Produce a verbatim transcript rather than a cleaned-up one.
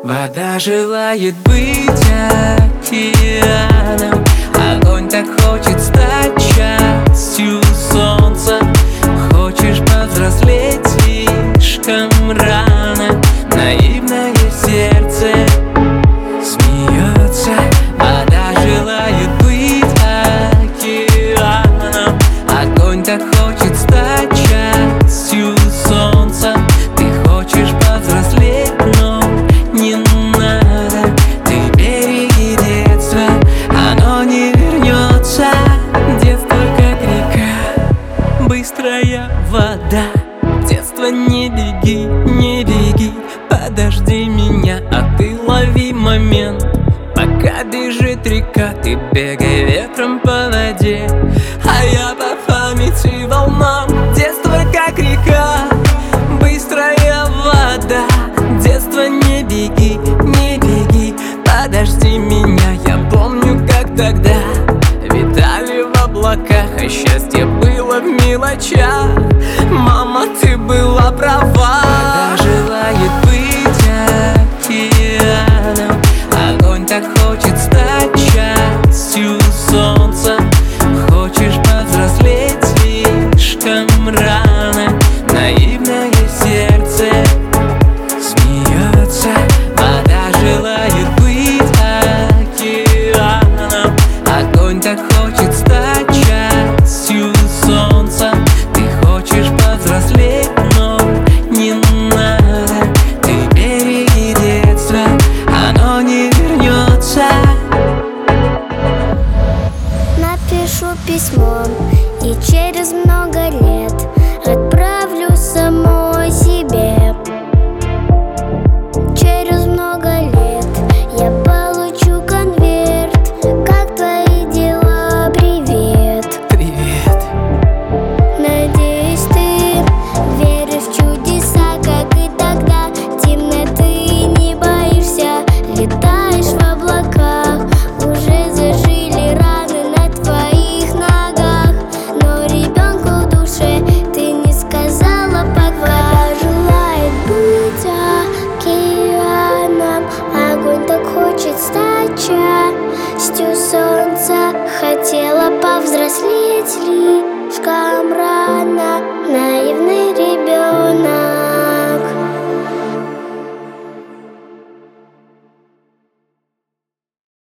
Вода желает быть океаном, огонь так хочет стать частью солнца. Хочешь повзрослеть слишком рано, наивное сердце смеется. Вода желает быть океаном, огонь так хочет стать частью солнца. Ты хочешь повзрослеть, но не надо. Ты береги детство, оно не вернется. Детство как река, быстрая вода. Детство, не беги, не беги, подожди меня, а ты лови момент. Пока бежит река, ты бегай ветром по воде, а я по памяти волнам. Детство как река, быстрая вода. Детство, не беги, не беги, подожди меня. Я помню, как тогда витали в облаках, а счастье было в мелочах.